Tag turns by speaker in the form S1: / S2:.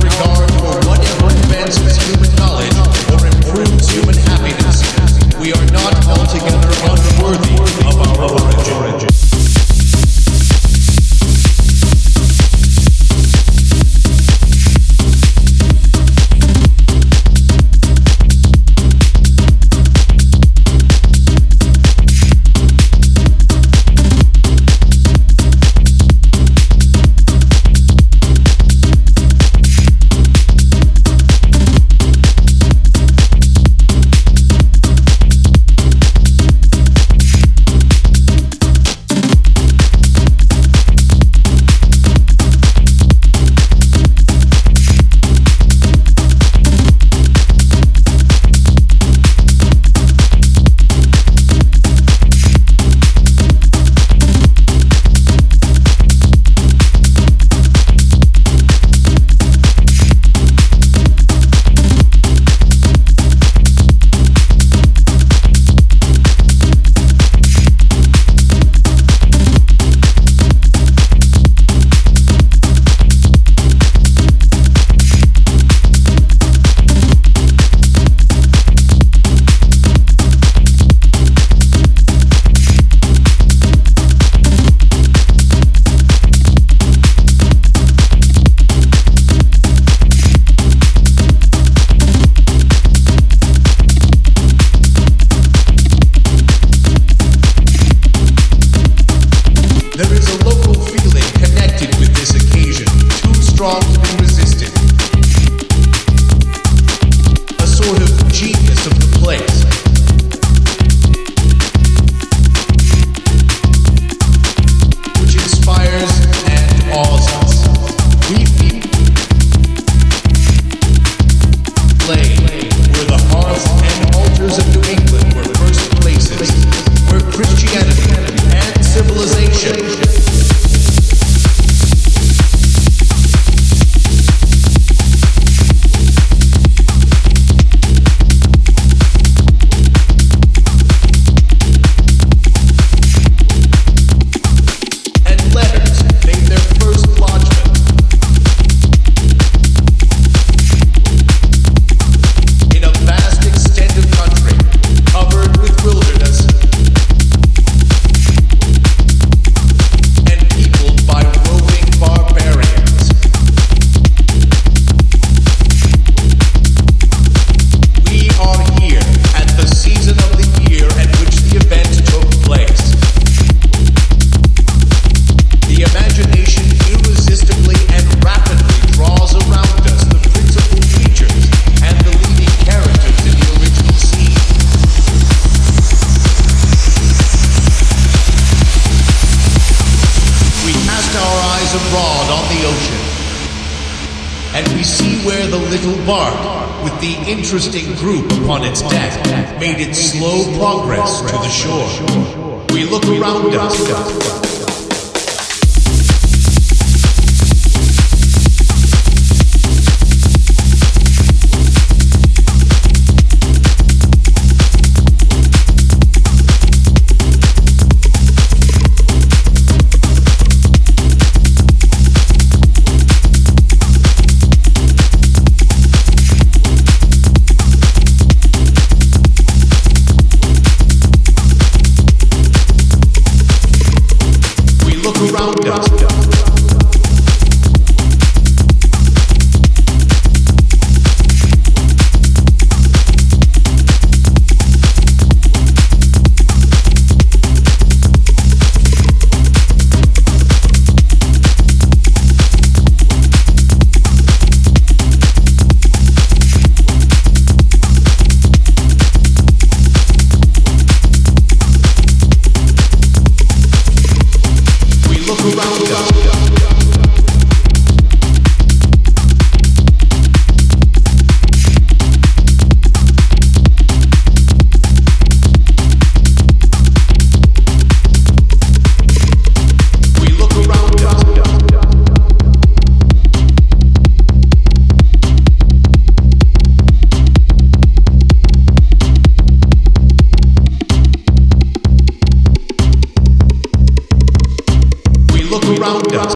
S1: regard for whatever advances human knowledge or improves human happiness, we are not altogether unworthy of our origin. There is a local feeling connected with this occasion, too strong to be resisted. A sort of genius of the place. Which inspires and awes us. We play where the hearths and altars of New England were first places, where Christianity and civilization abroad on the ocean, and we see where the little bark with the interesting group upon its deck made its slow progress to the shore. We look around us